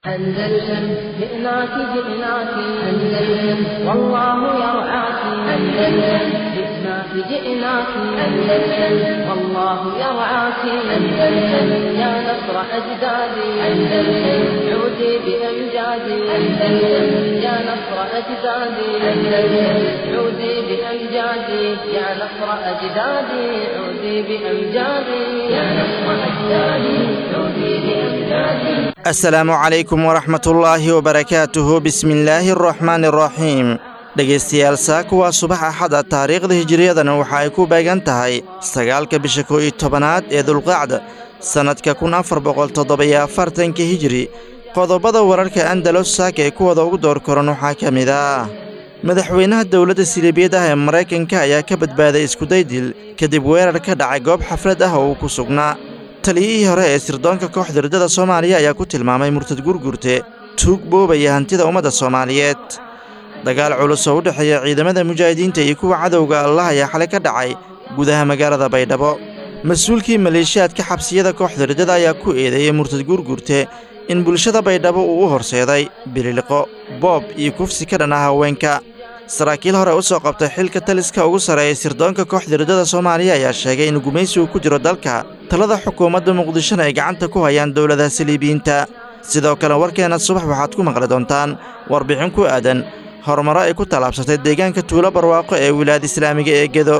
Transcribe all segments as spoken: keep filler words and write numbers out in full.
أندلسن جئناك جئناك أندلسن والله يرعاك أندلسن جئناك جئناك أندلسن والله يرعاك أندلسن يا نصر أجدادي أندلسن عودي بأمجادي أندلسن يا نصر أجدادي أندلسن عودي بأمجادي يا نصر أجدادي عودي بأمجادي يا نصر أجدادي عودي بأمجادي. السلام عليكم ورحمة الله وبركاته. بسم الله الرحمن الرحيم. dhegaystayaal saaku waa subax axada taariikhda hijriyadana waxa ay ku beegan tahay sagaalka bisha kow iyo tobanaad ee dulqacda sannadka kun afar boqol toddoba iyo afartanka hijri. qodobada wararka Andalos saaka ee kuwada ugu door koran waxaa ka mid ah madaxweynaha dowladda Siliibiyada ah ee Mareykanka ayaa ka badbaaday iskuday dil kadib weerar ka dhacay goob xaflad ah oo uu ku sugnaa. taliyihii hore ee sirdoonka kooxda ridada Soomaaliya ayaa ku tilmaamay murtad gurgurte tuug boobaya hantida ummadda Soomaaliyeed. dagaal culus oo u dhexeeya ciidamada mujaahidiinta iyo kuwa cadowga Allah ayaa xalay ka dhacay gudaha magaalada Baydhabo. mas-uulkii maleeshiyaadka xabsiyada kooxda ridada ayaa ku eedeeyay murtad gurgurte in bulshada Baydhabo uu u horseeday bililiqo, boob iyo kufsi ka dhan ah haweenka. saraakiil hore u soo qabtay xilka taliska ugu sareeyay sirdoonka kooxda ridada Soomaaliya ayaa sheegay in gumaysigu ku jiro dalka, talada xukuumadda Muqdishona ay gacanta ku hayaan dowladaha Siliibiyiinta. sidoo kale warkeena subax waxaad ku maqli doontaan warbixin ku aadan horumaro ay ku talaabsatay deegaanka Tuulo Barwaaqo ee wilaayada Islaamiga ee Gedo.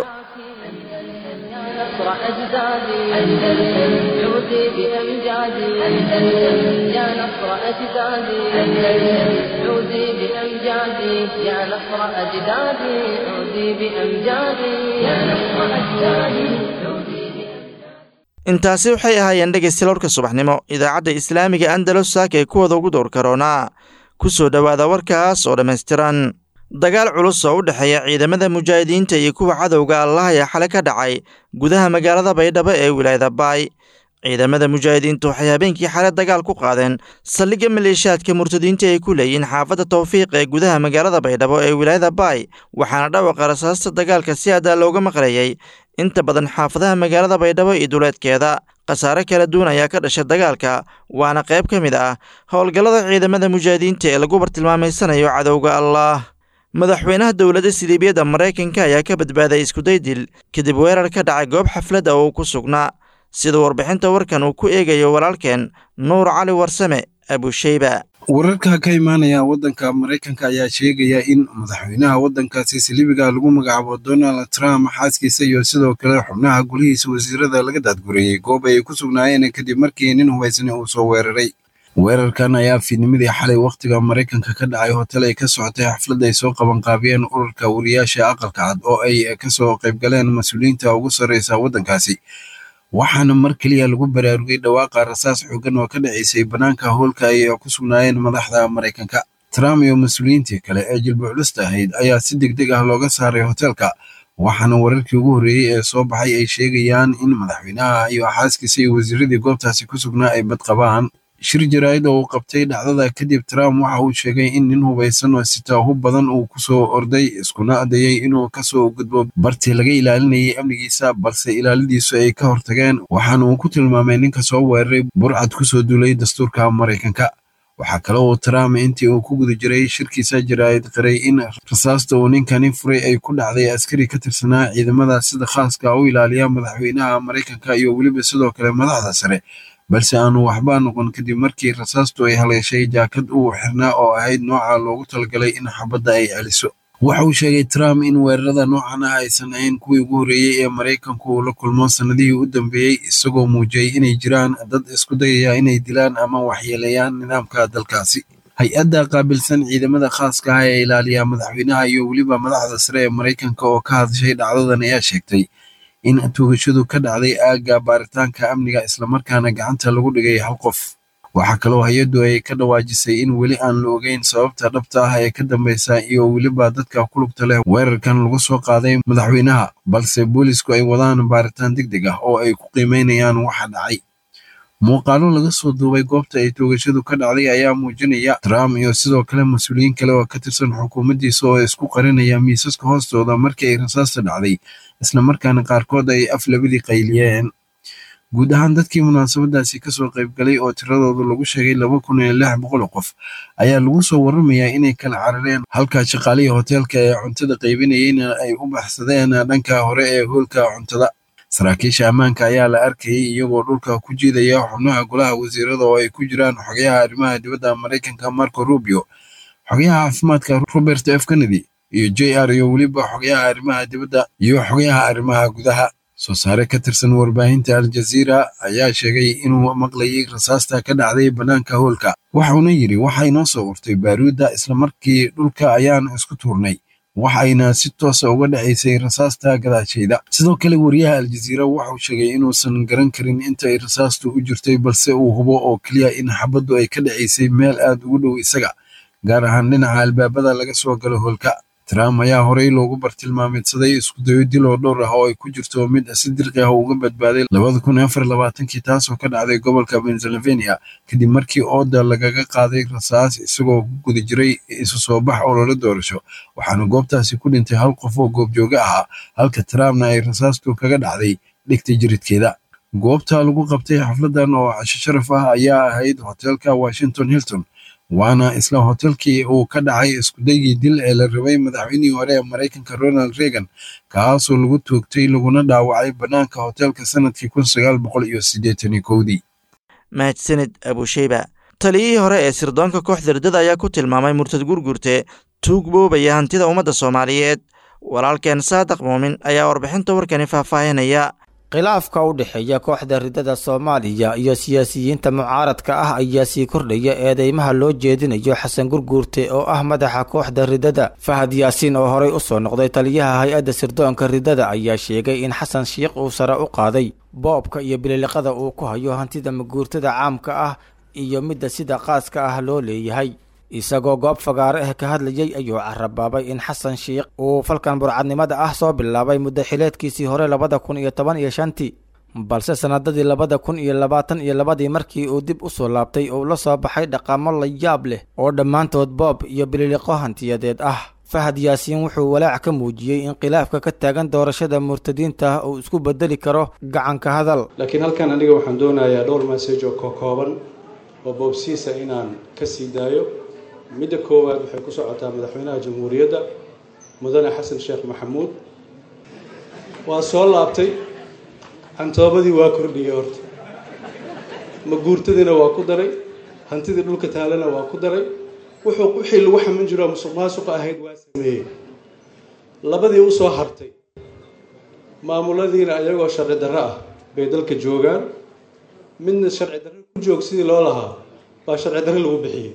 intaasi waxay ahaayeen dhegaystayaal warka subaxnimo idaacadda Islaamiga Andalos saaka ee kuwada ugu door karoona. ku soo dhawaada warkaas oo dhammaystiran. dagaal culus oo u dhexeeya ciidamada mujaahidiinta iyo kuwa cadowga Allah ayaa xalay ka dhacay gudaha magaalada Baydhabo ee wilaayada Baay. ciidamada mujaahidiintu waxay habeenkii xalay dagaal ku qaadeen saldhigga maleeshiyaadka murtadiinta ay ku leeyihiin xaafadda Tawfiiq ee gudaha magaalada Baydhabo ee wilaayada Baay, waxaana dhawaaqa rasaasta dagaalka si aad looga maqlayay inta badan xaafadaha magaalada Baydhabo iyo duleedkeeda. qasaare kala duwan ayaa ka dhashay dagaalka, waana qayb ka mid ah howlgallada ciidamada mujaahidiinta ee lagu bartilmaameysanayo cadowga Allah. madaxweynaha dowladda Siliibiyada Mareykanka ayaa ka badbaaday iskuday dil kadib weerar ka dhacay goob xaflad ah oo uu ku sugnaa. sida warbixinta warkan uu ku eegayo walaalkeen Nuur Cali Warsame Abushayba. wararka ka imaanaya waddanka Mareykanka ayaa sheegaya in madaxweynaha waddankaasi Siliibiga lagu magacaabo Donald Trump xaaskiisa iyo sidoo kale xubnaha golihiisa wasiirada laga daadguriyay goob ay ku sugnaayeen kadib markii nin hubaysan uu soo weeraray. weerarkan ayaa fiidnimadii xalay waqtiga Mareykanka ka dhacay hotel ay ka socotay xaflad ay soo qaban qaabiyeen ururka wariyaasha aqalka cad oo ay ka soo qayb galeen mas'uuliyiinta ugu sareysa waddankaasi. waxaana mar kaliya lagu baraarugay dhawaaqa rasaas xooggan oo ka dhaceysay banaanka howlka ay ku sugnaayeen madaxda Mareykanka. Trump iyo mas'uuliyiintii kale ee jilba culus ahayd ayaa si degdeg ah looga saaray hotelka, waxaana wararkii ugu horreeyey ee soo baxay ay sheegayaan in madaxweynaha iyo xaaskiisa iyo wasiiradii goobtaasi ku sugnaa ay bad qabaan. shir jaraa'id oo uu qabtay dhacdada kadib, Trump waxa uu sheegay in nin hubaysan oo sita hub badan uu ku soo orday iskuna adayay inuu ka soo gudbo bartii laga ilaalinayay amnigiisa, balse ilaalidiisu ay ka hortageen, waxaana uu ku tilmaamay ninka soo weeraray burcad ku soo duulay dastuurka Mareykanka. waxaa kale oo Trump intii uu ku guda jiray shirkiisa jaraa'id qiray in rasaasta uu ninkani furay ay ku dhacday askari ka tirsanaa ciidamada sida khaaska u ilaaliya madaxweynaha Mareykanka iyo weliba sidoo kale madaxda sare, balse aanu waxba noqon kadib markii rasaastu ay haleeshay jaakad uu xirnaa oo ahayd nooca loogu talagalay in xabadda ay celiso. waxa uu sheegay Trump in weerarada noocan ah aysan ahayn kuwii ugu horreeyey ee Mareykanku uu la kulmo sanadihii u dambeeyey, isagoo muujiyey inay jiraan dad isku dayaya inay dilaan ama waxyeeleeyaan nidaamka dalkaasi. hay-adda qaabilsan ciidamada khaaska ah ee ilaaliya madaxweynaha iyo weliba madaxda sare ee Mareykanka oo ka hadashay dhacdadan ayaa sheegtay in tuugashadu ka dhacday aagga baaritaanka amniga islamarkaana gacanta lagu dhigay hal qof. waxaa kaloo hay-addu ay ka dhawaajisay in weli aan la ogeyn sababta dhabta ah ee ka dambeysa iyo weliba dadka ku lugta leh weerarkan lagu soo qaaday madaxweynaha, balse boolisku ay wadaan baaritaan degdeg ah oo ay ku qiimeynayaan waxa dhacay. muuqaalo laga soo duubay goobta ay toogashadu ka dhacday ayaa muujinaya Trump iyo sidoo kale mas'uuliyiin kale oo ka tirsan xukuumaddiisa oo isku qarinaya miisaska hoostooda markii ay rasaasta dhacday, isla markaana qaarkood ay af labadii qayliyeen. guud ahaan dadkii munaasabadaasi kasoo qaybgalay oo tiradooda lagu sheegay laba kun iyo lix boqol qof ayaa lagu soo waramayaa inay kala carareen halka shaqaalihii hoteelka ee cuntada qaybinayeyna ay u baxsadeen dhanka hore ee hoolka cuntada. saraakiisha ammaanka ayaa la arkayay iyagoo dhulka ku jiidaya xubnaha golaha wasiirada oo ay ku jiraan xogayaha arrimaha dibadda Mareykanka Marco Rubio, xogayaha caafimaadka Robert F Kennedy iyo J R iyo weliba xogayaha arrimaha dibadda iyo xogayaha arrimaha gudaha. soo saare ka tirsan warbaahinta Al Jazeera ayaa sheegay inuu maqlayay rasaasta ka dhacday banaanka hoolka, waxauna yiri waxay noo soo urtay baaruudda isla markii dhulka ayaan isku tuurnay, waxayna si toos ah uga dhacaysay rasaasta gadaasheeda. sidoo kale wariyaha Al Jazeera wuxuu sheegay inuusan garan karin inta ay rasaastu u jirtay, balse uu hubo oo kaliya in xabaddu ay ka dhacaysay meel aad ugu dhow isaga, gaar ahaan dhinaca albaabada laga soo galo hoolka. Trump ayaa horey loogu bartilmaameedsaday isku dayo dil oo dhowr ah oo ay ku jirto mid si dirqi ah uga badbaaday labada kun iyo afar iyo labaatankii taasoo ka dhacday gobolka Pennsylvania kadib markii ooda lagaga qaaday rasaas isagoo ku guda jiray isu soo bax olole doorasho, waxaana goobtaasi ku dhintay hal qof oo goobjooga ahaa halka Trumpna ay rasaastu kaga dhacday dhigtay jiridkeeda. goobta lagu qabtay xafladan oo casho sharaf ah ayaa ahayd hoteelka Washington Hilton, waana isla hotelkii uu ka dhacay isku daygii dil ee la rabay madaxweynihii hore ee Mareykanka Ronald Reagan, kaasoo lagu toogtay laguna dhaawacay banaanka hotelka sanadkii kun sagaal boqol iyo siddeetan iyo kowdii. mahadsanid Abushayba. taliyihii hore ee sirdoonka kooxda riddada ayaa ku tilmaamay Murtad Gurgurte tuug boobaya hantida ummadda Soomaaliyeed. walaalkeen Saadaq Muumin ayaa warbixinta warkani faahfaahinaya. khilaafka u dhexeeya kooxda riddada Soomaaliya iyo siyaasiyiinta mucaaradka ah ayaa sii kordhaya eedeymaha loo jeedinayo Xasan Gurgurte oo ah madaxa kooxda riddada. Fahad Yaasiin oo horey u soo noqday taliyaha hay-adda sirdoonka riddada ayaa sheegay in Xasan Sheikh uu sare u qaaday boobka iyo bililiqada uu ku hayo hantida maguurtada caamka ah iyo midda sida qaaska ah loo leeyahay. isagoo goob fagaare ah ka hadlayay ayuu carabaabay in Xasan Sheikh uu falkan burcadnimada ah soo bilaabay muddo xileedkiisii hore labada kun iyo toban iyo shantii, balse sanadadii labada kun iyo labaatan iyo labadii markii uu dib u soo laabtay uu la soo baxay dhaqamo la yaab leh oo dhammaantood boob iyo bililiqo hantiyadeed ah. Fahad Yaasiin wuxuu walaac ka muujiyey in khilaafka ka taagan doorashada murtadiinta uu isku bedeli karo gacanka hadal. laakiin halkan aniga waxaan doonayaa dhowr message oo kooban oo boobsiisa inaan ka sii daayo. midda koowaad waxay ku socotaa madaxweynaha jamhuuriyadda mudane xasan sheekh maxamuud. waa soo laabtay, cantoobadii waa kordhiyey, horta maguurtadiina waa ku daray, hantidii dhulka taalana waa ku daray, wuxuu wixii lagu xamin jiro musuq maasuqa ahayd waa sameeyey. labadii u soo hartay maamuladiina ayagoo sharci darro ah bay dalka joogaan, midna sharci darro ku joog sidii loo lahaa baa sharci darro lagu bixiyey.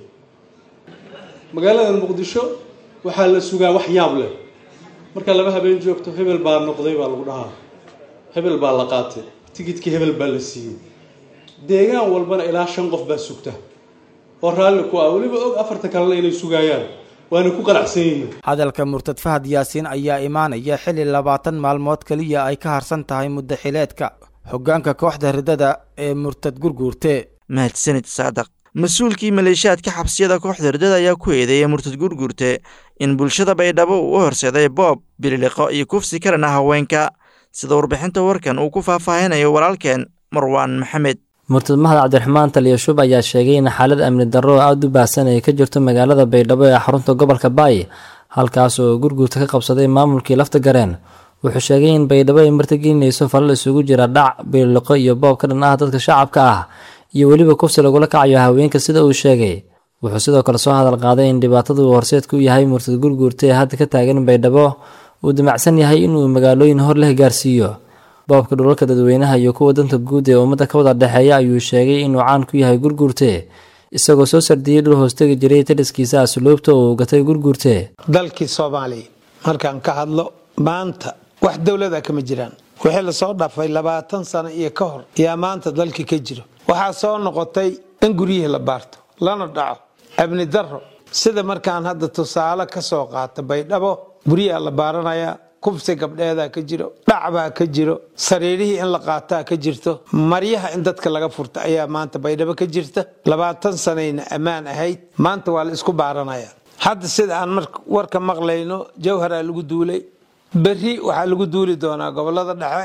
magaalada Muqdisho waxaa la sugaa wax yaab leh, marka laba habeen joogto hebel baa noqday baa lagu dhahaa, hebel baa la qaatay, tigidkii hebel baa la siiyey. deegaan walbana ilaa shan qof baa sugta oo raalli ku ah, weliba og afarta kalena inay sugayaan, waana ku qanacsan yihiin. hadalka Murtad Fahad Yaasiin ayaa imaanaya xilli labaatan maalmood kaliya ay ka harsan tahay muddo xileedka hoggaanka kooxda riddada ee Murtad Gurgurte. mahadsanid Saadaq. mas-uulkii maleeshiyaadka xabsiyada kooxda riddada ayaa ku eedeeyay Murtad Gurgurte in bulshada Baydhabo uu u horseeday boob, bililiqo iyo kufsi ka dhan ah haweenka, sida warbixinta warkan uu ku faahfaahinayo walaalkeen Marwaan Maxamed. Murtad Mahad Cabdiraxmaan Taliya Shub ayaa sheegay in xaalad amni darro aad u baahsan ay ka jirto magaalada Baydhabo ee xarunta gobolka Baay, halkaas oo Gurgurte ka qabsaday maamulkii lafta gareen. wuxuu sheegay in Baydhabo ay martigelinayso falal isugu jira dhac, bililiqo iyo boob ka dhan ah dadka shacabka ah iyo weliba kufsi lagula kacayo haweenka sida uu sheegay. wuxuu sidoo kale soo hadal qaaday in dhibaatadu horseedku yahay Murtad Gurgurte ee hadda ka taagan Baydhabo uu damacsan yahay inuu magaalooyin hor leh gaarsiiyo. boobka dhulalka dadweynaha iyo kuwa danta guud ee ummadda ka wada dhexeeya ayuu sheegay inuu caan ku yahay Gurgurte, isagoo soo sardiyay dhul hoostegi jiray taliskiisa asluubta oo gatay Gurgurte. dalkii Soomaaliya markaan ka hadlo maanta wax dawladda kama jiraan, wixii la soo dhaafay labaatan sano iyo ka hor yaa maanta dalkii ka jiro. waxaa soo noqotay in guryihii la baarto lana dhaco, amni darro. sida markaan hadda tusaale ka soo qaata Baydhabo, guryaha la baaranaya, kufsi gabdheeda ka jiro, dhacbaa ka jiro, sariirihii in la qaataa ka jirto, maryaha in dadka laga furta ayaa maanta Baydhabo ka jirta. labaatan sanayna ammaan ahayd, maanta waa la isku baaranaya. hadda sida aan warka maqlayno Jawhara lagu duulay, berri waxaa lagu duuli doonaa gobolada dhexe,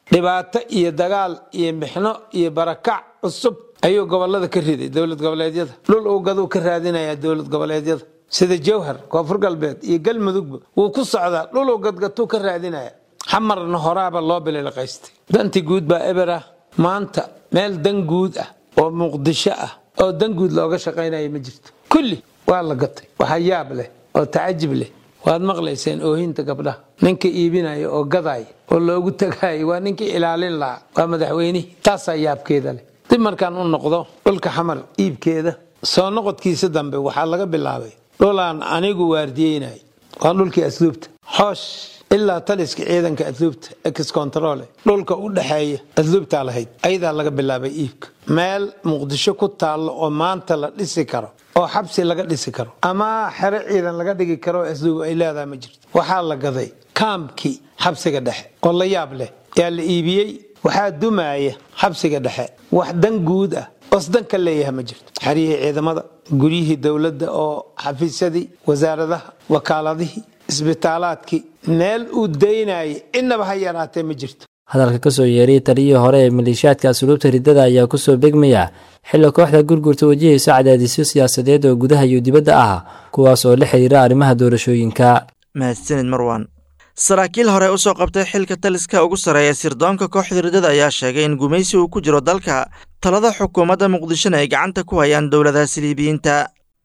dhibaato iyo dagaal iyo mixno iyo barakac cusub ayuu gobolada ka riday dowlad goboleedyada dhul uu gaduu ka raadinaya dowlad goboleedyada sida Jowhar Koonfur Galbeed iyo Galmudug wuu ku socdaa dhul uu gadgatuu ka raadinaya xamarna horaaba loo bilaqaystay danti guud baa ebera maanta meel dan guud ah oo Muqdisho ah oo dan guud looga shaqeynayo ma jirto kulli waa la gatay waxa yaab leh oo taajib leh waad maqlayseen oohinta gabdhaha ninka iibinaya oo gaday oo loogu tagay waa ninka ilaalin lahaa waa madaxweynaha taas yaabkeeda leh dib markaan u noqdo dhulka xamar iibkeeda soo noqodkiisa dambe waxa laga bilaabay dhulaan anigu waardiyeynay waa dhulkii asluubta xoosh ilaa taliska ciidanka asluubta ex control dhulka u dhaxeeya asluubta lahayd ayada laga bilaabay iibka meel Muqdisho ku taal oo maanta la dhisi karo oo xabsi laga dhisi karo ama xere ciidan laga dhigi karo asluub ay leedahay ma jirto waxa la gaday kaamki xabsiga dhexe oo la yaab leh yaa la iibiyay waxa dumaaya xabsiga dhexe wax dan guud ah qasdan ka leeyahay ma jirto xariye ciidamada guriyihii dawladda oo xafiisyadii wasaaradaha wakaaladihii isbitaalaadkii meel uu deynay inaba ha yaraatee ma jirto hadalka ka soo yeeray taliyii hore ee maleeshiyaadka asluubta ridada ayaa ku soo begmaya xilli kooxda gurgurta wajihaysa cadaadisyo siyaasadeed oo gudaha iyo dibadda ah kuwaas oo la xiriira arrimaha doorashooyinka mahadsanid marwan saraakiil hore u soo qabtay xilka taliska ugu sareeya sirdoonka kooxda ridada ayaa sheegay in gumaysi uu ku jiro dalka talada xukuumadda muqdishona ay gacanta ku hayaan dowladaha siliibiyiinta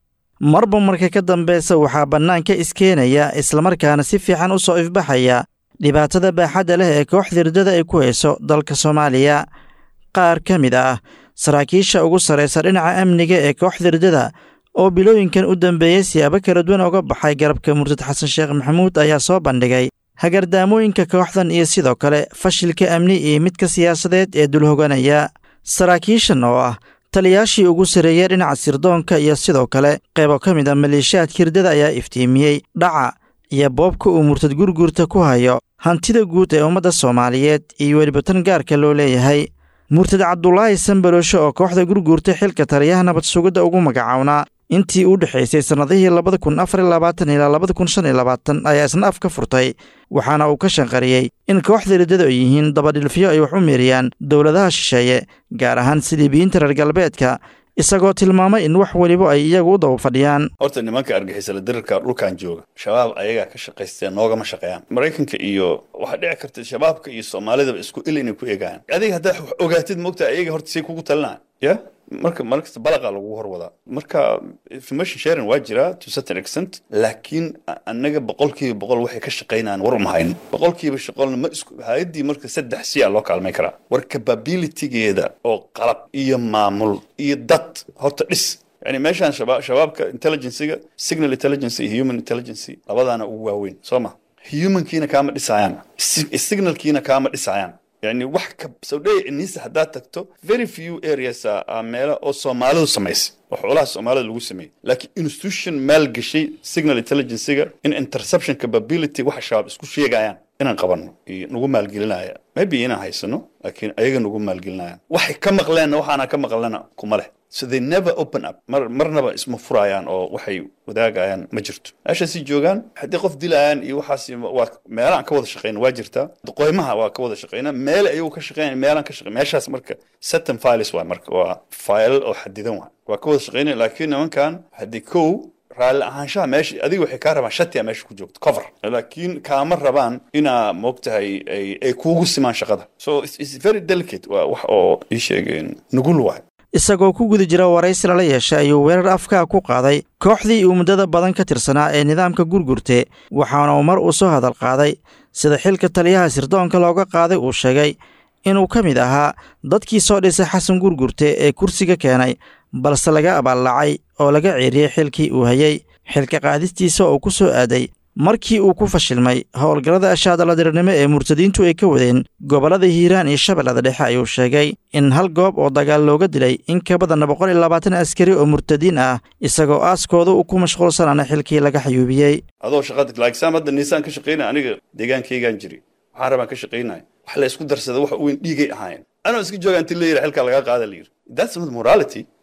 marba marka ka dambeysa waxaa bannaanka iskeenaya islamarkaana si fiican u soo ifbaxaya dhibaatada baaxadda leh ee kooxda ridada ay ku hayso dalka Soomaaliya qaar ka mid ah saraakiisha ugu sareysa dhinaca amniga ee kooxda ridada oo bilooyinkan u dambeeyay siyaabo kala duwan uga baxay garabka murtad xasan sheekh maxamuud ayaa soo bandhigay hagardaamooyinka kooxdan iyo sidoo kale fashilka amni iyo midka siyaasadeed ee dulhoganaya saraakiishan oo ah taliyaashii ugu sareeyay dhinaca sirdoonka iyo sidoo kale qaybo ka mid ah maleeshiyaadka ridada ayaa iftiimiyey dhaca iyo boobka uu murtad gurgurta ku hayo hantida guud ee ummadda Soomaaliyeed iyo weliba tan gaarka loo leeyahay murtad Cabdullaahi Sanbalosho oo kooxda gurgurta xilka taliyaha nabad sugidda ugu magacaawna intii u dhaxaysay sanadihii laba kun afar iyo labaatan ilaa laba kun shan iyo labaatan ayaa isna af ka furtay waxaana uu ka shanqariyey in kooxda ridada ay yihiin dabadhilfiyo ay wax u meeriyaan dowladaha shisheeye gaar ahaan siliibiyiinta reer galbeedka isagoo tilmaamay in wax waliba ay iyagu u daba fadhiyaan horta nimanka argixisada dirka dhulkan jooga shabaab ayaga ka shaqaysteen noogama shaqeeyaan Mareykanka iyo waxa dhici karta shabaabka iyo Soomaalida isku ilin ku eegaan adiga hadda ogaatid moogta ayaga horta si kugu talinaa ya marka marka balaqa lagu horwada marka information sharing waa jira to certain extent laakiin annaga boqolkiiba boqol waxay ka shaqeynaan war uma hayn boqolkiiba shaqolna ma isku hay'adii marka saddex si loo kaalmay kara war capability-geeda oo qalab iyo maamul iyo dad horta dhis yani meeshan shabaab shabaabka intelligence-ga signal intelligence iyo human intelligence labadana ugu waaweyn Soomaa human-kiina kaama dhisayaan signal-kiina kaama dhisayaan يعني wax ka soo dhay inisa hadaa tagto very few areas ah meelo oo Soomaalidu sameeyay wax walaha Soomaalida lagu sameeyay laakiin institution maal gashay signal intelligence-ga in interception capability wax shaab isku sheegayaan inaan qabano nagu maalgelinaya maybe inaan haysano laakiin ayaga nagu maalgelinayaan waxay ka maqleen waxaana ka maqlana kuma leh so they never open up mar marnaba isma furayaan oo waxay wadaagayaan ma jirto asha si joogan hadii qof dilayaan iyo waxaas waa meelaan ka wada shaqeyn waa jirta qoymaha waa ka wada shaqeynaa meel ayuu ka shaqeyn meelaan ka shaqeyn meeshaas marka certain files waa marka waa file oo xadidan waa waa ka wada shaqeynaa laakiin nimankan hadii kow raal ahaanshaha meesha adiga waxay ka rabaan shatiya meesha ku joogto cover laakiin kaama rabaan ina moogtahay ay ay kuugu simaan shaqada so it's, it's very delicate waa wax oo ii sheegeen nugul waa isagoo ku guda jira waraysi la yeeshay ayuu weerar afka ku qaaday kooxdii uu muddada badan ka tirsanaa ee nidaamka gurgurte waxaana uu mar u soo hadal qaaday sida xilka taliyaha sirdoonka looga qaaday uu sheegay inuu ka mid ahaa dadkii soo dhisay xasan gurgurte ee kursiga keenay balse laga abaallacay oo laga ceeriyey xilkii uu hayay xilka qaadistiisa oo ku soo aaday markii uu ku fashilmay howlgallada ashaadaladirnimo ee murtadiintu ay ka wadeen gobollada hiiraan iyo shabeellada dhexe ayuu sheegay in hal goob oo dagaal looga dilay in ka badan boqol iyo labaatan askari oo murtadiin ah isagoo aaskooda uu ku mashquulsanaana xilkii laga xayuubiyey adoo shaqada laakiin hadda niisaan ka shaqeynaa aniga deegaankaygaan jiri waxaan rabaan ka shaqeynaa wax la isku darsada wax weyn dhiigay ahaayeen anoo iska joogaan intii la yiri xilka laga qaada la yiri that's not morality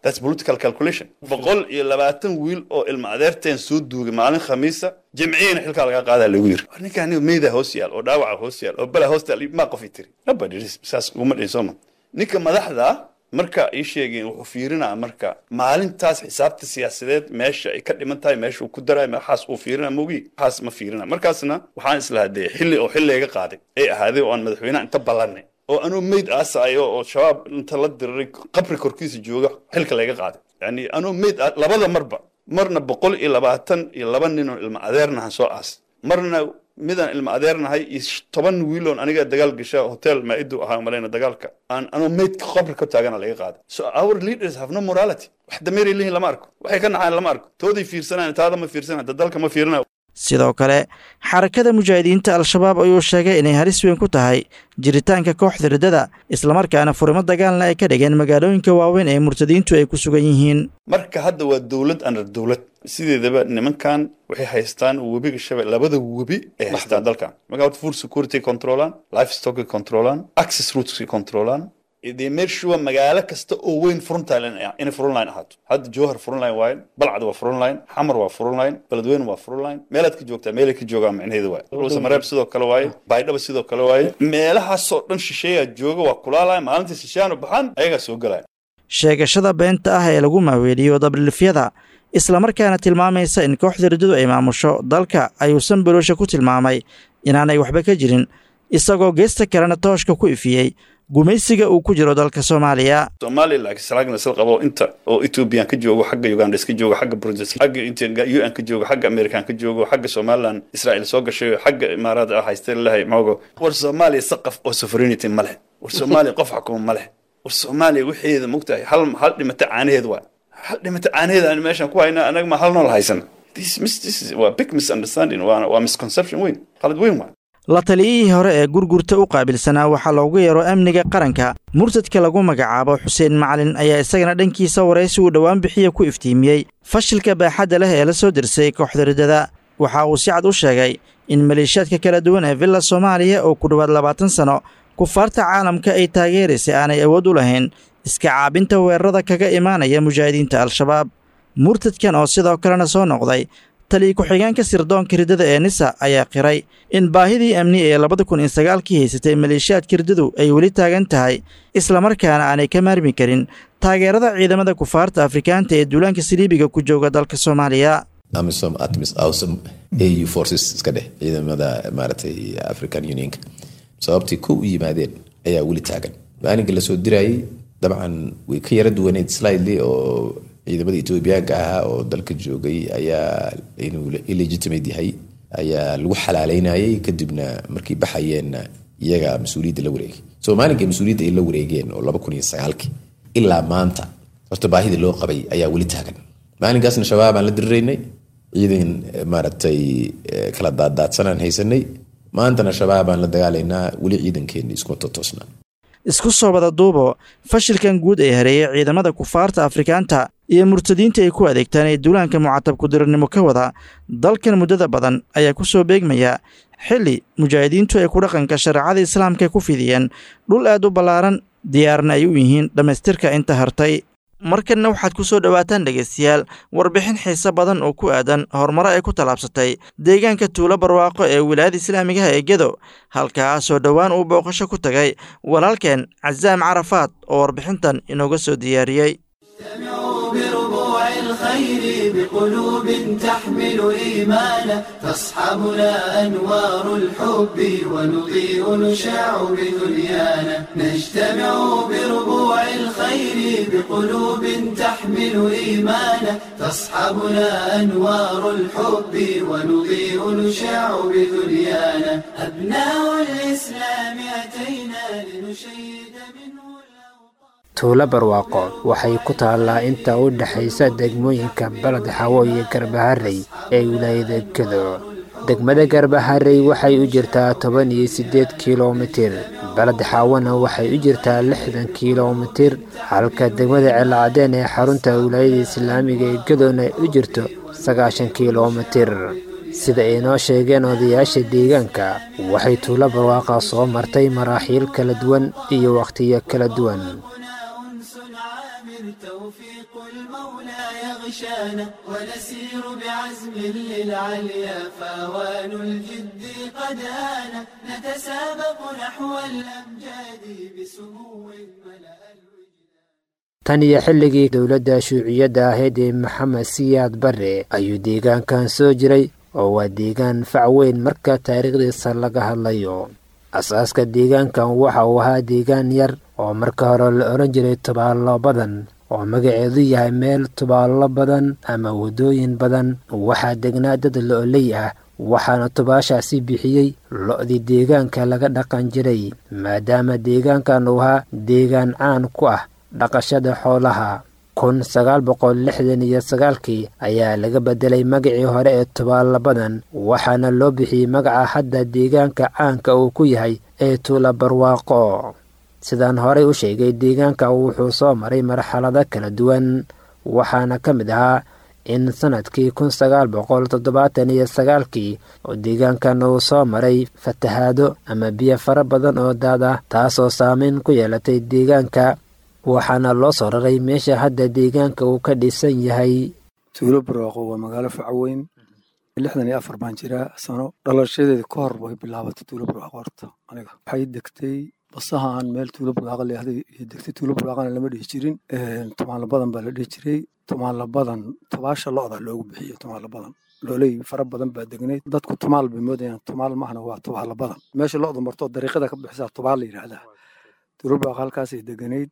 that's political calculation boqol iyo labaatan wiil oo ilma adeerteen soo duugay maalin khamiisa jimciina xilka laga qaadaa lagu yiri ninkan meeda hoos yaal oo dhaawaca hoos yaal oo bala hoos yaal ma qof itiri nabadi saas uma dhinsooma ninka madaxda marka ay sheegeen wuxuu fiirinaa marka maalintaas xisaabta siyaasadeed meesha ay ka dhiman tahay meesha uu ku daray maxaas uu fiirinaa moogi maxaas ma fiirinaa markaasna waxaan islaaday xilli oo xilliga qaaday ay ahaaday oo aan madaxweynaha inta ballanay oo anuu meyd aasayo oo shabaab inta la diray qabri korkiisa jooga xilka laga qaaday yani anuu meyd labada marba marna boqol iyo labaatan iyo laba nin oo ilma adeernahan soo aas marna midaan ilma adeernahay iyo toban wiiloon aniga dagaal gasha hotel Maido ahaa malayna dagaalka aan anuu meyd qabri ka taagana laga qaaday so our leaders have no morality wax dameer ilaahay lama arko waxay ka nacaan lama arko toodii fiirsanaan taada ma fiirsanaan dalka ma fiirnaa sidoo kale xarakada mujaahidiinta al-shabaab ayuu sheegay inay halis weyn ku tahay jiritaanka kooxda riddada islamarkaana furimo dagaalna ay ka dhigeen magaalooyinka waaweyn ee murtadiintu ay ku sugan yihiin marka hadda waa dawlad aan dawlad sideedaba nimankan waxay haystaan webiga Shabeelle labada webi ee haystaan dalkan marka food security controlan livestock controlan access routes controlan idii meeshuwa magaalo kasta oo weyn frontline in frontline ahaato hadda Jowhar frontline waay Balcad waa frontline Xamar waa frontline Beledweyne waa frontline meelaad ka joogtaa meel ka joogaa macnaheedu waay Roos Mareeb sidoo kale waay Baydhabo sidoo kale waay meelaha soo dhan shisheeya jooga waa kulaalay maalintii shisheeyaan u baxan ayaga soo galay sheegashada beenta ah ee lagu maaweeliyo dablilfyada isla markaana tilmaamaysa in kooxda riddadu ay maamusho dalka ayuusan bulsho ku tilmaamay inaanay waxba ka jirin isagoo geesta kalena tooshka ku ifiyay gumaysiga uu ku jiro dalka Soomaaliya Soomaaliya laakiin salaagna sal qabo inta oo Ethiopian ka joogo xagga Uganda iska joogo xagga Burundi xagga inta U N ka joogo xagga American ka joogo xagga Somaliland Israel soo gashay xagga Imaaraad ah haysteen lahay maago war Soomaaliya saqaf oo sovereignty ma leh war Soomaaliya qof xukuum ma leh war Soomaaliya wixii mugtahay hal hal dhimata caanaheed waa hal dhimata caanaheed aan meeshan ku hayna anaga ma hal nool haysan this this is a big misunderstanding waa misconception weyn qalad weyn waa la taliyihii hore ee gurgurta u qaabilsanaa waxaa loogu yeero amniga qaranka murtadka lagu magacaabo Xuseen Macalin ayaa isagana dhankiisa wareysi uu dhawaan bixiye ku iftiimiyey fashilka baaxadda leh ee la soo dirsay kooxda riddada waxa uu si cad u sheegay in maleeshiyaadka kala duwan ee Villa Soomaaliya oo ku dhawaad labaatan sano kufaarta caalamka ay taageerisay aanay awood u lahayn iska caabinta weerarada kaga imaanaya mujaahidiinta al-shabaab murtadkan oo sidoo kalena soo noqday taliye ku-xigeenka sirdoonka riddada ee Nisa ayaa qiray in baahidii amni ee labada kun iyo sagaalkii haysatay maleeshiyaadka riddadu ay weli taagan tahay isla markaana aanay ka maarmi karin taageerada ciidamada kufaarta Afrikaanta ee duulaanka Siliibiga ku jooga dalka Soomaaliya amisom atmis awesome A U forces iska dheh ciidamada maartay African Union sababtii ku yimaadeen ayaa weli taagan maalinka la soo dirayay dabcan way ka yara duwaneed slightly oo ciidamada Ethiopia-ga ah oo dalka joogay ayaa inuu illegitimate yahay ayaa lagu xalaaleynayay kadibna markii baxayeen iyaga mas'uuliyadda la wareegay Soomaaliga mas'uuliyadda ay la wareegeen oo laba kun iyo sagaalkii ilaa maanta horta baahida loo qabay ayaa weli taagan maalinkaasna shabaab aan la dirireynay ciidan maaragtay kala daadadsanaan haysanay maantana shabaab aan la dagaalaynaa weli ciidankeena isku toosna isku soo wada duubo fashilkan guud ee hareeyay ciidamada kufaarta Afrikaanta iyo murtadiinta ay ku adeegtaan ee duulaanka mucatab ku dirirnimo ka wada dalkan muddada badan ayaa ku soo beegmaya xilli mujaahidiintu ay ku dhaqanka shariicada islaamka ku fidiyeen dhul aad u ballaaran diyaarna ay u yihiin dhamaystirka inta hartay markanna waxaad ku soo dhawaataan dhegeystayaal warbixin xiiso badan oo ku aadan horumaro ay ku talaabsatay deegaanka Tuulo Barwaaqo ee wilaayada Islaamiga ee Gedo halkaasoo dhawaan uu booqasho ku tagay walaalkeen Cazaam Carafaad oo warbixintan inooga soo diyaariyay الخير بقلوب تحمل إيمانا تصحبنا أنوار الحب ونضيء نشاع بدنيانا نجتمع بربوع الخير بقلوب تحمل إيمانا تصحبنا أنوار الحب ونضيء نشاع بدنيانا أبناء الإسلام أتينا لنشيد منه Tuulo Barwaaqo waxay ku taallaa inta u dhaxaysa degmooyinka Balad Xawo iyo Garbaharey ee wilaayada Gedo. Degmada Garbaharey waxay u jirtaa toban iyo siddeed kiiloomitir, Balad Xawona waxay u jirtaa lixdan kiiloomitir, halka degmada Celcadeen ee xarunta wilaayada Islaamiga ee Gedona ay u jirto sagaashan kiiloomitir. sida ay noo sheegeen odayaasha deegaanka waxay Tuulo Barwaaqo soo martay maraaxiil kala duwan iyo waqtiyo kala duwan. توفيق المولى يغشانا ونسير بعزم للعليا فاوان الجد قد آن نتسابق نحو الأمجاد بسمو ملأ tan iyo xilligii dowladda shuuciyadda ahayd ee maxamed siyaad barre ayuu deegaankan soo jiray oo waa deegaan fac weyn marka taariikhdiisa laga hadlayo asaaska deegaankan waxa uu ahaa deegaan yar oo marka hore la odhan jiray tubaallo badan oo magaceedu yahay meel tubaallo badan ama waddooyin badan waxaa degnaa dad lo'oley ah waxaana tubaashaasi bixiyey lo'dii deegaanka laga dhaqan jiray maadaama deegaankan uu ahaa deegaan caan ku ah dhaqashada xoolaha kun sagaal boqol lixdan iyo sagaalkii ayaa laga bedelay magacii hore ee tubaallo badan waxaana loo bixiyey magaca hadda deegaanka caanka uu ku yahay ee tuulo barwaaqo sidaan horey u sheegay deegaanka wuxuu soo maray marxalado kala duwan waxaana ka mid ahaa in sanadkii kun sagaal boqol toddobaatan iyo sagaalkii oo deegaankan uu soo maray fatahaado ama biyo fara badan oo daad ah taasoo saameyn ku yeelatay deegaanka waxaana loo soo raray meesha hadda deegaanka uu ka dhisan yahay tuulo barwaaqo waa magaalo fac weyn lixdan iyo afar baan jiraa sano dhalashadeeda ka hor way bilaabatay tuulo barwaaqo horta aniga waxay degtay basaha aan meel tuulo barwaaqo leeyahay iyo degtay tuulo barwaaqana lama dhihi jirin tumaalo badan baa la dhihi jiray tumaalo badan tubaasha lo'da loogu bixiyo tumaalo badan looley fara badan baa degnayd dadku tumaal bay moodayaan tumaal mahna waa tubaalo badan meesha lo'du marto dariiqada ka bixisaa tubaal la yidhaahdaa tuulo barwaaqo halkaasay deganayd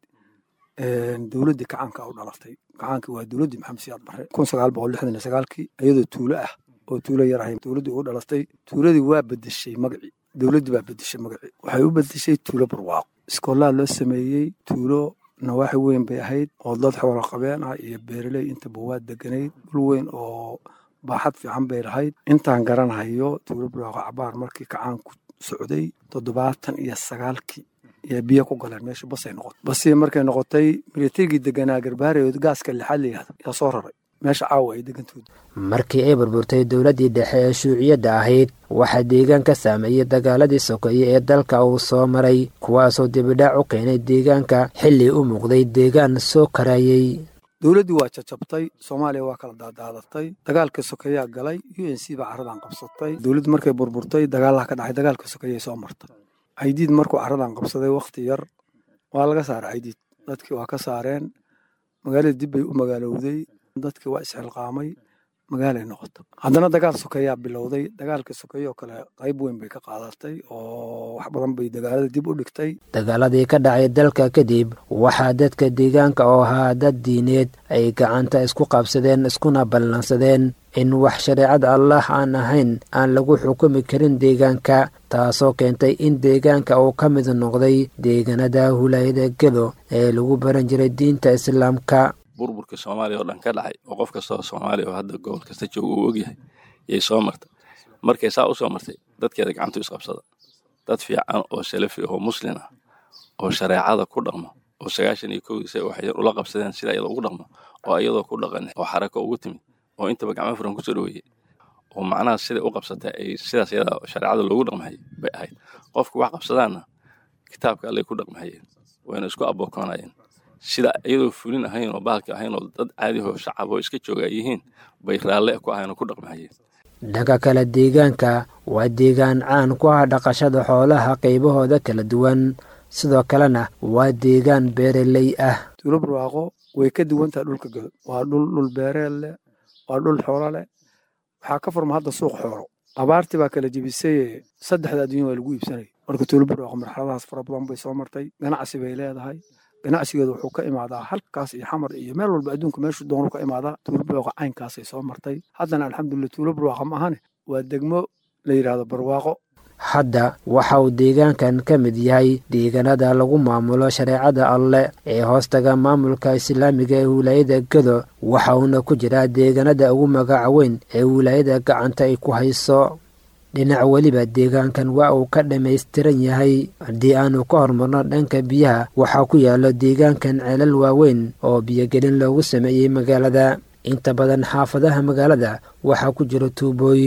dowladdii kacaanka u dhalatay kacaanka waa dowladdii maxamed siyaad barre kun sagaal boqol lixdan iyo sagaalkii iyadoo tuulo ah oo tuulo yar ahay dowladdii u dhalatay tuuladii waa bedeshay magacii dowladdii baa bedeshay magacii waxay u bedeshay tuulo barwaaqo iskoolaa loo sameeyey tuulo nawaaxi weyn bay ahayd oo dad xoolo qabeen ah iyo beeraley intaba waa deganayd dhul weyn oo baaxad fiican bay lahayd intaan garanahayo tuulo barwaaqo cabaar markii kacaanku socday toddobaatan iyo sagaalkii iyo biyo ku galeen meesha basay noqotay basii markay noqotay militarigii deganaa garbaarey gaaska lixaad la yidhahdo yaa soo raray meesha caawa ay degantood markii ay burburtay dowladdii dhexe ee shuuciyadda ahayd waxaa deegaanka saameeyey dagaaladii sokeeye ee dalka uu soo maray kuwaasoo dibidhaac u keenay deegaanka xilli u muuqday deegaan soo karayey dowladdii waa jajabtay soomaaliya waa kala daadaadatay dagaalka sokeeyaa galay u n c baa carradan qabsatay dowladdii markay burburtay dagaalaha ka dhacay dagaalka sokeeyay soo martay caydiid markuu carradan qabsaday wakhti yar waa laga saaray caydiid dadkii waa ka saareen magaalada dib bay u magaalowday dadkii waa isxilqaamay magaalay noqota haddana dagaal sokeeyaa bilowday dagaalka sokeeye oo kale qayb weyn bay ka qaadatay oo wax badan bay dagaalada dib u dhigtay dagaaladii ka dhacay dalka kadib waxaa dadka deegaanka oo ahaa dad diineed ay gacanta isku qabsadeen iskuna ballansadeen in wax shareecada allah aan ahayn aan lagu xukumi karin deegaanka taasoo keentay in deegaanka uu ka mid noqday deegaanada hulayada gedo ee lagu baran jiray diinta islaamka burburka soomaaliya oo dhan ka dhacay oo qof kastoo soomaaliya oo hadda gobol kasta jooga uu ogyahay yay soo martay markay saa u soo martay dadkeeda gacantu isqabsada dad fiican oo salafi oo muslin ah oo shareecada ku dhaqmo oo sagaashan iyo kowdiisa waxay ula qabsadeen sida iyadoo ugu dhaqmo oo iyadoo ku dhaqan oo xarako ugu timid oo intaba gacmo furan kusoo dhaweeyey oo macnaha sida u qabsatay ay sidaas iyada shareecada loogu dhaqmahayay bay ahayd qofku wax qabsadaana kitaabka allay ku dhaqmahayeen wayna isku abookoonayeen sida iyadoo fulin ahayn oo bahalka ahayn oo dad caadi oo shacab oo iska jooga yihiin bay raalle ku ahayn oo ku dhaqmahayeen dhanka kale deegaanka waa deegaan caan ku ah dhaqashada xoolaha qaybahooda kala duwan sidoo kalena waa deegaan beeraley ah tuulo barwaaqo way ka duwan tahay dhulka gado waa dhul dhul beereel leh waa dhul xoolo leh waxaa ka furma hadda suuq xoolo abaartii baa kala jebisay saddexda adduunya waa lagu iibsanay marka tuulo barwaaqo marxaladahaas fara badan bay soo martay ganacsi bay leedahay ganacsigeedu wuxuu ka imaadaa halkaas iyo xamar iyo meel walba adduunka meeshuu doonu ka imaadaa tuulo barwaaqo caynkaasay soo martay haddana alxamdulillah tuulo barwaaqo ma ahane waa degmo la yidhaahdo barwaaqo hadda waxa uu deegaankan ka mid yahay deegaanada lagu maamulo shareecada alleh ee hoostaga maamulka islaamiga ee wilaayada gedo waxa uuna ku jiraa deegaanada ugu magaca weyn ee wilaayada gacanta ay ku hayso dhinac weliba deegaankan waa uu ka dhammaystiran yahay haddii aanu ka hormarno dhanka biyaha waxaa ku yaalo deegaankan ceelal waaweyn oo biyogelin loogu sameeyey magaalada inta badan xaafadaha magaalada waxaa ku jira tuubooyin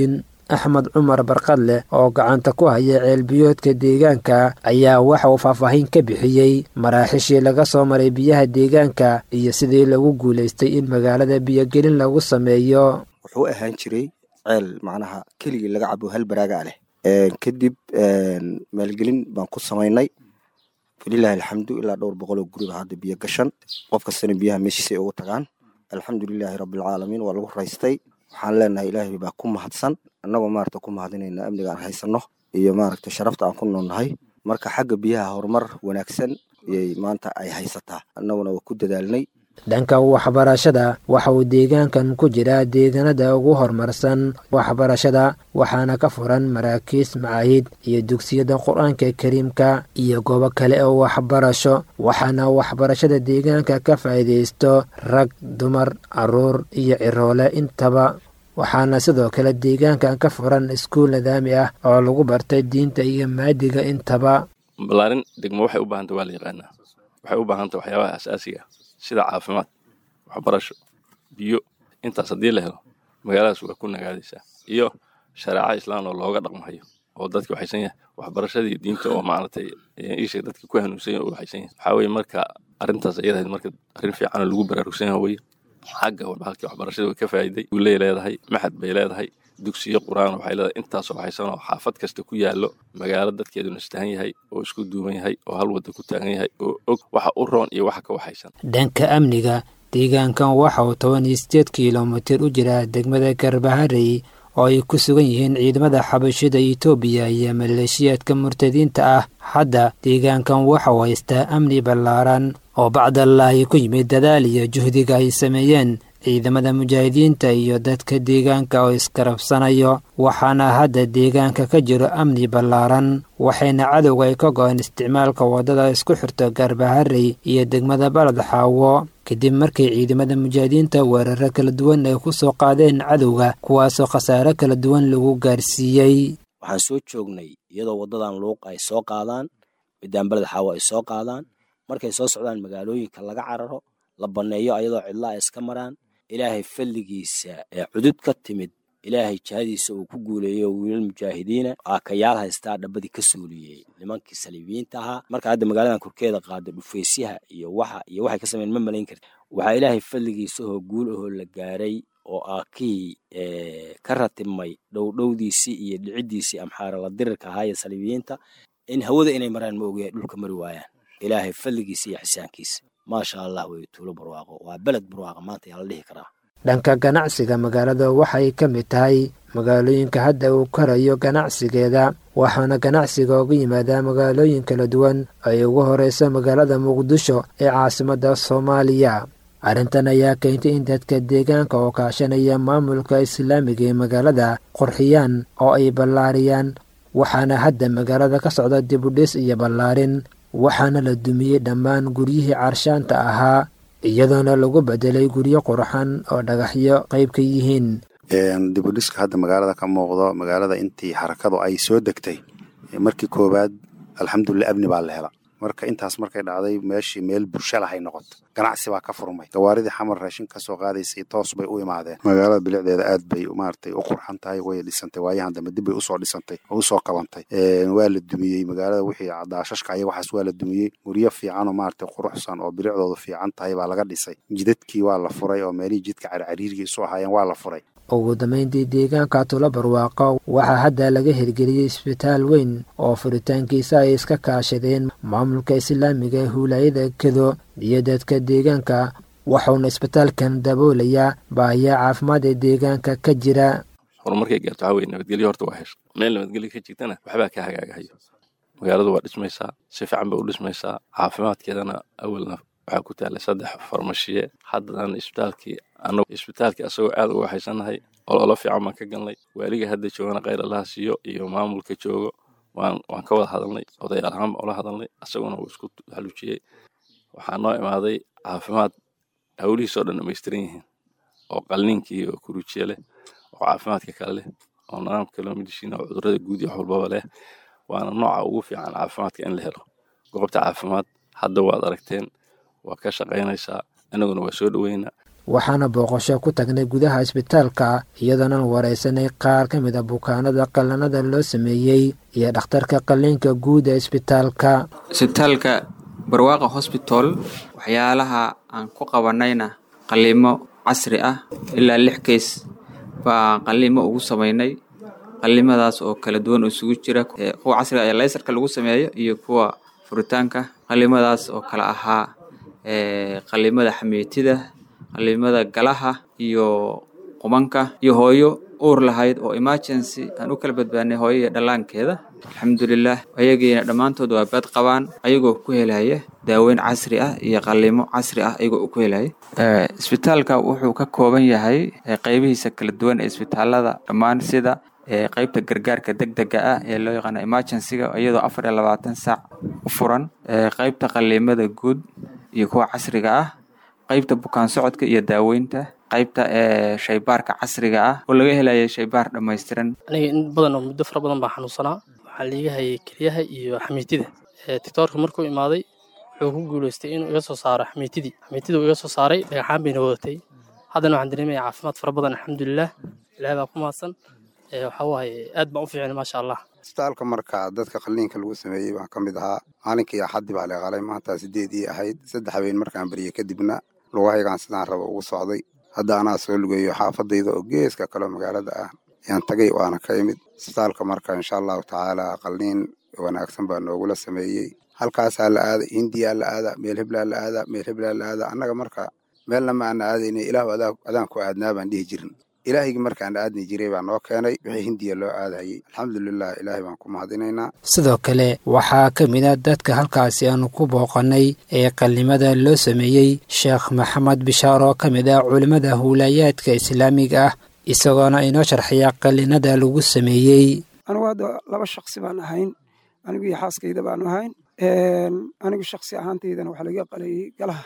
axmed cumar barqadle oo gacanta ku haya ceelbiyoodka deegaanka ayaa waxa uu faahfaahin ka bixiyey maraaxishii laga soo maray biyaha deegaanka iyo sidii lagu guulaystay in magaalada biyogelin lagu sameeyo. wuxuu ahaan jiray ceel macnaha keligii laga cabo hal baraaga leh kadib maalgelin baan ku samaynay falilahi alxamdu ilaa dhowr boqol oo guriba hadda biyo gashan qof kastana biyaha meeshiisa ay ugu tagaan alxamdulilaahi rabbilcaalamiin waa lagu raystay. waxaan leenahay ilaahay baa ku mahadsan annagoo maaragta ku mahadinayna amniga aan haysanno iyo maaragta sharafta aan ku noolnahay. marka xagga biyaha horumar wanaagsan ayay maanta ay haysataa annaguna waa ku dadaalnay. dhanka waxbarashada waxa uu deegaankan ku jiraa deegaanada ugu horumarsan waxbarashada waxaana ka furan maraakiis macaahid iyo dugsiyada qur-aanka kariimka iyo goobo kale oo waxbarasho waxaana waxbarashada deegaanka ka faa'iidaysto rag dumar caruur iyo ciroole intaba. waxaana sidoo kale deegaankan ka furan iskuul nidaami ah oo lagu bartay diinta iyo maadiga intaba. balaarin degmo waxay u baahanta waa la yaqaanaa waxay u baahanta waxyaabaha asaasiga sida caafimaad waxbarasho biyo intaas haddii la helo magaaladaas waa ku nagaadaysaa iyo shareeca islaam oo looga dhaqmahayo oo dadka waxaysan yahay waxbarashadii diinta oo maaragtay iishay dadka ku hanuunsan yahay oo waxaysan yahay waxaa weeye marka arrintaas iyada marka arrin fiican oo lagu baraarugsan yahay weye xagga halkii waxbarashada way ka faa'iiday uley leedahay maxad bay leedahay dugsiyo quraan waxay leedahay intaas oo haysan oo xaafad kasta ku yaalo magaalo dadkeeduna istaan yahay oo isku duuban yahay oo hal wada ku taagan yahay oo og waxa u roon iyo waxa ka waxaysan. dhanka amniga deegaankan waxa uu toban iyo sideed kiiloomitir u jiraa degmada Garbaharey oo ay ku sugan yihiin ciidamada xabashida Itoobiya iyo maleeshiyaadka murtadiinta ah. hadda deegaankan waxa uu haystaa amni ballaaran oo bacdallaahi ku yimid dadaal iyo juhdiga ay sameeyeen ciidamada mujaahidiinta iyo dadka deegaanka oo iskarabsanayo. waxaana hadda deegaanka ka jiro amni ballaaran waxayna cadowga ay ka go'een isticmaalka wadada isku xirta Garbaharey iyo degmada Balad Xaawo kadib markii ciidamada mujaahidiinta weeraro kala duwan ay ku soo qaadeen cadowga kuwaasoo khasaare kala duwan lagu gaarsiiyey. waxaan soo joognay iyadoo wadadan luuq ay soo qaadaan midaan Balad Xaawo ay soo qaadaan markay soo socdaan magaalooyinka laga cararo la baneeyo ayadoo cidla ay iska maraan ilaahay falligiisa ee cudud ka timid ilaahay jahadiisa uu ku guuleeyo wiilal mujaahidiina akayaal haystaa dhabadii ka suuliyey nimankii saliibiyiinta ahaa. marka hadda magaaladan korkeeda qaada dhufeysyaha iyo waxa iyo waxay ka sameeyeen ma malayn karti. waxaa ilaahay falligiisa oo guul oo la gaaray oo aakii ka ratimay dhowdhowdiisii iyo dhicidiisii amxaara la dirirka ahaa ee saliibiyiinta in hawada inay maraan ma ogaay dhulka mari waayaan ilaahay falligiisa iyo xisaankiisa maasha allah way tuulo barwaaqo waa balad barwaaqo maanta yaa la dhihi karaa. dhanka ganacsiga magaalada waxay ka mid tahay magaalooyinka hadda uu korayo ganacsigeeda waxaana ganacsiga uga yimaadaa magaalooyin kala duwan ay ugu horeyso magaalada muqdisho ee caasimadda soomaaliya. arrintan ayaa keentay in dadka deegaanka oo kaashanaya maamulka islaamiga ee magaalada qurxiyaan oo ay ballaariyaan waxaana hadda magaalada ka socda dibudhis iyo ballaarin waxaana la dumiyey dhammaan guryihii carshaanta ahaa iyadoona lagu bedelay guryo qurxan oo dhagaxyo qayb ka yihiin. dibudhiska hadda magaalada ka muuqdo magaalada intii xarakadu ay soo degtay markii koowaad alxamdulilah amni baa la hela marka intaas markay dhacday meeshii meel bulsho lahay noqoto ganacsi baa ka furmay gawaaridii xamar raashin ka soo qaadaysay toos bay u imaadeen magaalada bilicdeeda aad bay maaragtay u qurxan tahay way dhisantay waayahan dambe dib bay usoo dhisantay oo usoo qabantay waa la dumiyey magaalada wixii daashashka iyo waxaas waa la dumiyey guryo fiican oo maaragtay quruxsan oo bilicdoodu fiican tahay baa laga dhisay jidadkii waa la furay oo meelihii jidka carcariirgii isu ahaayeen waa la furay. ugu dambeyntii deegaanka Tuulo Barwaaqo waxaa hadda laga hirgeliyey isbitaal weyn oo furitaankiisa ay iska kaashadeen maamulka islaamiga ee huulayada Gedo iyo dadka deegaanka waxaana isbitaalkan daboolayaa baahiyaha caafimaad ee deegaanka ka jira. horumarkay gaarto waxaa weeye nabadgelyo horta waa hesho meel nabadgelyo ka jirtana waxbaa ka hagaagahayo magaaladu waa dhismaysaa si fiican bay u dhismaysaa caafimaadkeedana awalna waxaa ku taala saddex farmashiye haddana isbitaalkii annagu isbitaalkii asagoo aad uga haysanahay ololo fiican baan ka galnay waaliga hadda joogana khayr allaha siiyo iyo maamulka joogo waan waan ka wada hadalnay odayaal ahaan baan ula hadalnay asaguna wuu isku xaluujiyey waxaa noo imaaday caafimaad hawlihiisoo dhan dhamaystiran yihiin oo qalniinkii iyo kurujiye leh oo caafimaadka kale leh oo nidaamka loo midishiina oo cudurrada guud iyo wax walbaba leh waana nooca ugu fiican caafimaadka in la helo goobta caafimaad hadda waad aragteen waa ka shaqaynaysaa annaguna waa soo dhaweynaa. waxaana booqasho ku tagnay gudaha isbitaalka iyadoona wareysanay qaar ka mid a bukaanada qallanada loo sameeyey iyo dhakhtarka qalliinka guud ee isbitaalka. isbitaalka barwaaqa hosbital waxyaalaha aan ku qabanayna qalliimo casri ah ilaa lix keys baa qalliimo ugu samaynay. qallimadaas oo kala duwan oo isugu jira kuwa casriga ee laysarka lagu sameeyo iyo kuwa furitaanka. qallimadaas oo kala ahaa ee qallimada xameetida, qallimada galaha iyo qumanka iyo hooyo uur lahayd oo emergency aan u kala badbaadnay hooyo iyo dhalaankeeda. alxamdulillaah ayagiina dhammaantood waa bad qabaan ayagoo ku helaya daaweyn casri ah iyo qallimo casri ah ayagoo ku helaya. isbitaalka wuxuu ka kooban yahay qaybihiisa kala duwan ee isbitaalada dhammaan sida qaybta gargaarka degdega ah ee loo yaqaan emergency-ga iyadoo afar iyo labaatan saac u furan, qaybta qallimada guud iyo kuwa casriga ah, qaybta bukaan socodka iyo daaweynta, qaybta ee shaybaarka casriga ah oo laga helayo shaybaar dhammaystiran. aniga in badan oo muddo fara badan baan xanuunsanaa, waxaa liiga hayay kelyaha iyo xamiitida. Tiktoorka markuu imaaday wuxuu ku guuleystay inuu iga soo saaro xamiitidii xamiitidii uu iga soo saaray dhagaxaan bayna wadatay. haddana waxaan dareemayaa caafimaad fara badan alxamdulilah, ilaahay baa ku mahadsan. waxaa waaye aad baan u fiicnay maasha allah. isbitaalka marka dadka qalliinka lagu sameeyey baan ka mid ahaa. maalinkii axaddi baa la qalay, maanta sideedii ahayd. saddex habeen markaan bariyey kadibna lugahaygaan sidaan rabo ugu socday. hadda anaa soo lugeeyo xaafadayda oo geeska kaloo magaalada ah ayaan tagay waana ka imid. isbitaalka marka insha allahu tacaala qalliin wanaagsan baa noogula sameeyey. halkaasaa la aada, hindiyaa la aada, meel heblaa la aada, meel heblaa la aada. annaga marka meelna ma aana aadayna, ilaahu adaan ku aadnaa baan dhihi jirin. ilaahaygi markaan aadni jiray baa noo keenay wixii hindiya loo aadayay. alxamdulilah ilaahay baan ku mahadinaynaa. sidoo kale waxaa ka mid a dadka halkaasi aanu ku booqanay ee qallimada loo sameeyey sheekh maxamed bishaar oo ka mid ah culimmada hawlaayaadka islaamiga ah, isagoona inoo sharxaya qallinada lagu sameeyey. anigu hadda laba shaksi baan ahayn, anigu iyo xaaskayda baanu ahayn. anigu shaksi ahaantaydana waxaa laga qalayay galaha.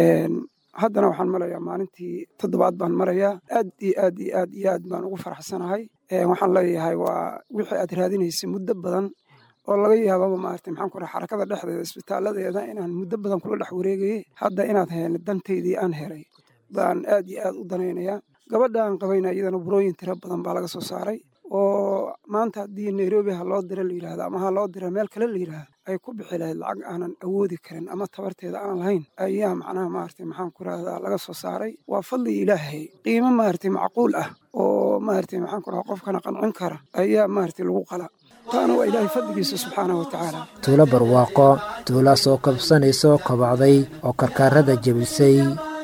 haddana waxaan marayaa maalintii toddobaad baan marayaa. aad iyo aad iyo aad iyo aad baan ugu faraxsanahay. waxaan leeyahay waa wixii aad raadinaysay muddo badan oo laga yaababa maaragtay maxaan ku dhaha xarakada dhexdeeda isbitaaladeeda inaan muddo badan kula dhex wareegayay. hadda inaad heen dantaydii aan helay baan aad iyo aad u danaynayaa. gabadha aan qabayna iyadana burooyin tiro badan baa laga soo saaray oo maanta haddii nairobi ha loo dira la yidhahda ama ha loo dira meel kale la yidhahda ay ku bixi lahayd lacag aanan awoodi karin ama tabarteeda aan lahayn ayaa macnaha maaragtay maxaan ku rahdaa laga soo saaray. waa fadli ilaahay, qiimo maaragtay macquul ah oo maaragtay maxaan ku rahaa qofkana qancin kara ayaa maaragtay lagu qala. taana waa ilaahay fadligiisa subxaanahu watacaala. tuulo barwaaqo, tuula soo kabsanayso kobacday oo karkaarada jebisay.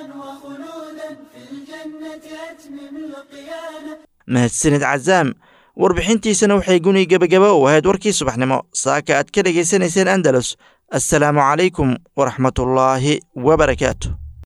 mahadsanid cazaam. warbixintiisana waxay guni gebagaba u ahayd warkii subaxnimo saaka aad ka dhegaysanayseen andalus. assalaamu calaykum waraxmatullaahi wabarakaatu.